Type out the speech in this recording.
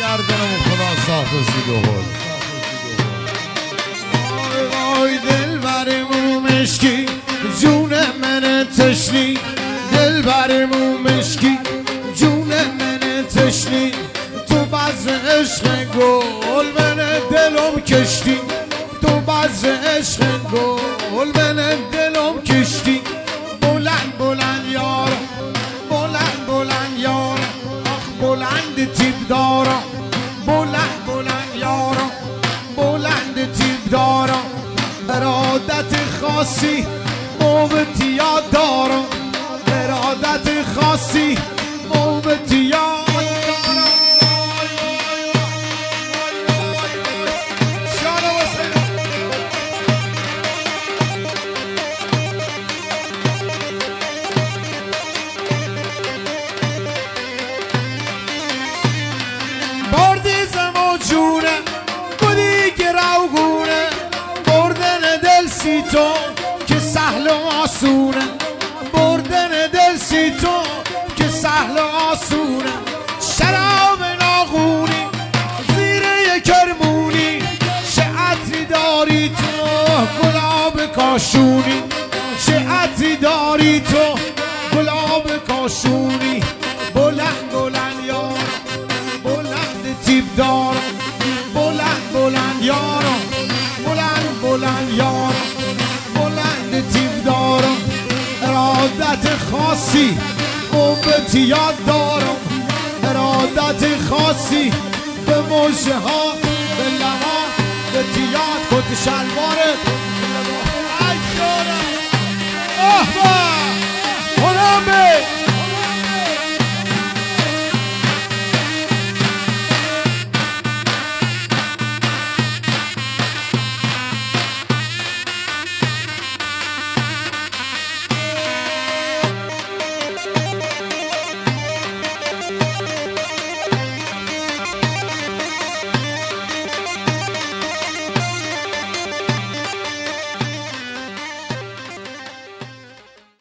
گردنمون خدا ساخت زید و هل. وای دل برمو مشکی جون من تشنی، دل برمو مشکی جون من تشنی، تو بزر عشق گل من دلم کشتی، تو بزر عشق گل من دلم کشتی. بلند بلند یارا، بلند بلند یارا، آخ بلند تیب دارا، بلند بلند یارا، بلند تیب دارا، ارادت خاصی موبتی یاد دارا، ارادت خاصی موبتی یاد دارا. بردی زمو جونه بودی که روگونه، بردن دل سی تو که سهل و آسونه، بردن دل سی تو که سهل و آسونه. شراب ناغونی زیر یک کرمونی، چه عطری داری تو گلاب کاشونی، چه عطری داری تو گلاب کاشونی. بلند بلند یار، بلند تیب دار، بلند بلند یار، بلند بلند یار، بلند تیب دار، ارادت خاصی موبتی یاد دارم، ارادت خاصی به موشه ها به لما به تیاد کت شلواره. ای جانم آه